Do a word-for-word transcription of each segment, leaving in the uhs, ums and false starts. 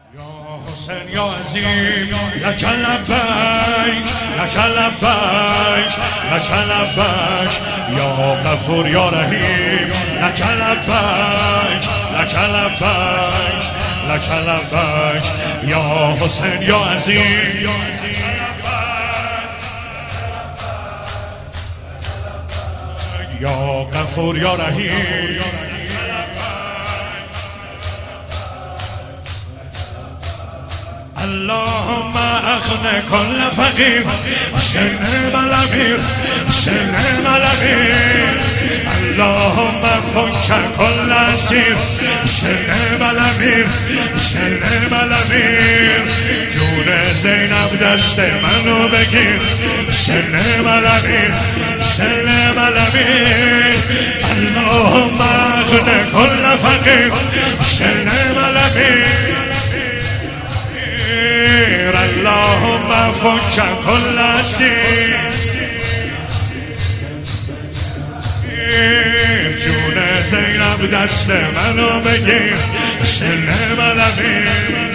حسین یا عظیم لک لبیک لک لبیک لک لبیک یا غفور یا رحیم لک لبیک لک لبیک لک لبیک یا حسین یا عظیم یا غفور یا رحیم اللهم اغن كل فقير سلم الامير سلم الامير اللهم فك كل اسير سلم الامير سلم الامير جون زینب دست منو بگیر سلم الامير سلم الامير اللهم اغن كل فقير سلم الامير اللهم فك كل اسير جون زینب دست منو بگیر سلم الامیر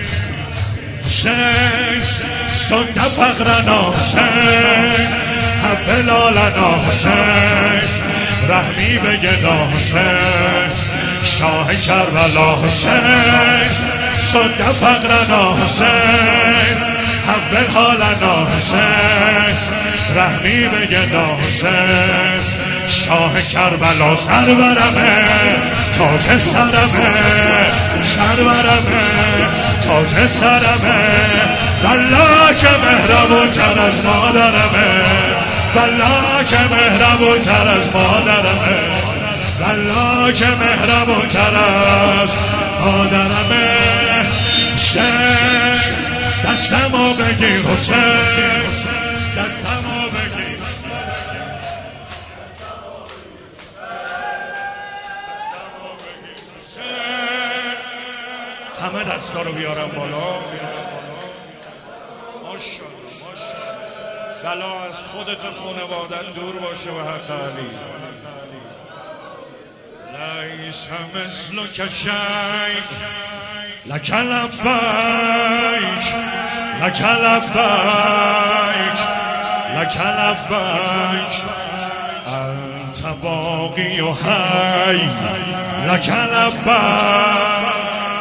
حسین سند فقرنا حسین حبلالنا حسین رحمی بگدا حسین شاه کربلا حسین سند فقرنا حسین حبل حالنا حسین رحمی بگدا حسین شاه کربلا سرورمه تاج سرمه سرورمه تاج سرمه والله که مهربون تر از مادرمه والله که مهربون تر از مادرمه والله که مهربون تر از مادرمه حسین دستمو بگیر حسین دستمو بگیر همه دستا رو بیارم بالا ماشاءالله ماشاءالله بلا از خودت خانوادن دور باشه و حق علی لیس مثلک شیء لک لبیک لک لبیک لک لبیک انت باقی و حی لک لبیک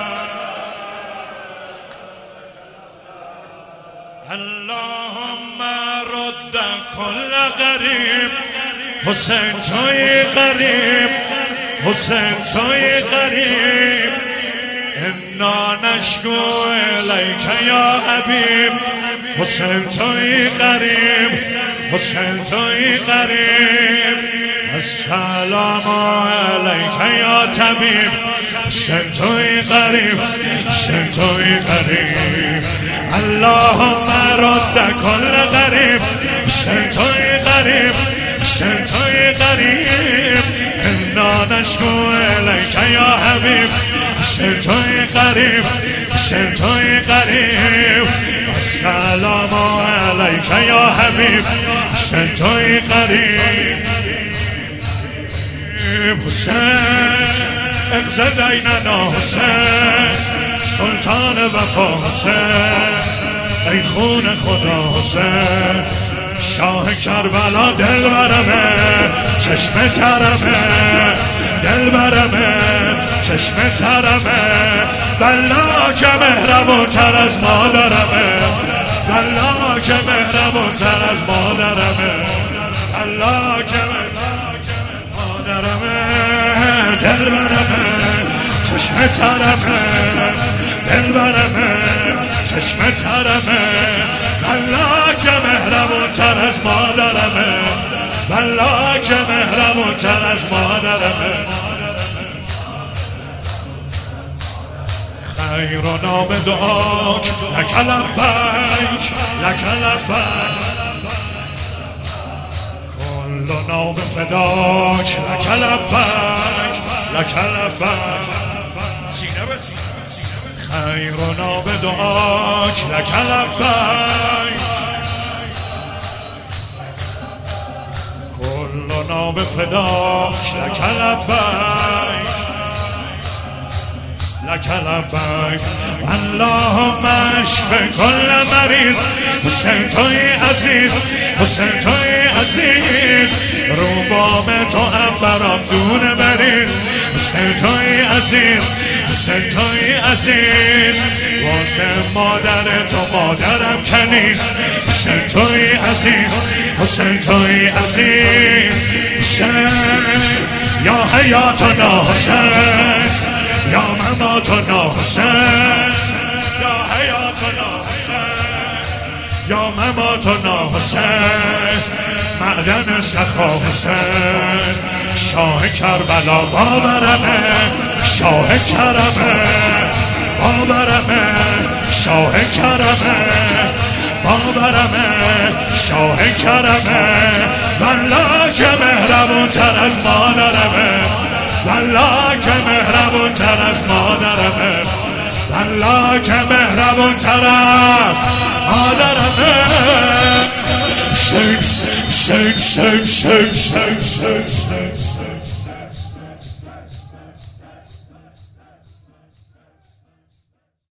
اللهم رد كل غریب حسین توی غریب حسین توی غریب انا نشکو الیک یا حبیب حسین توی غریب حسین توی غریب السلام علیک یا طبیب حسین توی غریب حسین توی غریب اللهم رد كل غریب حسین توی غریب حسین توی غریب انا نشکو الیک یا حبیب حسین توی غریب حسین توی غریب السلام علیک یا حبیب حسین توی غریب حسین اقض دیننا حسین سلطان وفا حسین ای خون خدا حسین شاه کربلا دل برمه چشم ترمه دل برمه چشم ترمه والله که مهربون تر از مادرمه والله که مهربون تر از مادرمه والله که مادرمه دل برمه چشم ترمه دل برمه چشم ترمه والله که مهربون تر از مادرمه والله که مهربون تر از مادرمه خیر و نام دعاک لک لبیک لک لبیک کل نام فداک لک لبیک لک لبیک خیر و نام دعاک لک لبیک کل نام فداک لک لبیک لك لبيك اللهم اشف کل مریض. حسین توی عزیز، حسین توی عزیز، رو بام تو هم برام دون بریز. حسین توی عزیز، حسین توی عزیز، واسه مادر تو مادرم کنیست. حسین توی عزیز، حسین توی عزیز، حسین یا حیاتنا حسین، یا مماتنا حسین، یا حیاتنا حسین، یا مماتنا حسین، معدن سخا حسین، شاه کربلا باورمه، شاه کرمه باورمه، شاه کرمه باورمه، شاه کرمه، والله که مهربون تر از مادرمه، والله که مهربون تر از مادرمه، والله که مهربون تر از مادرمه. شک شک شک شک شک شک شک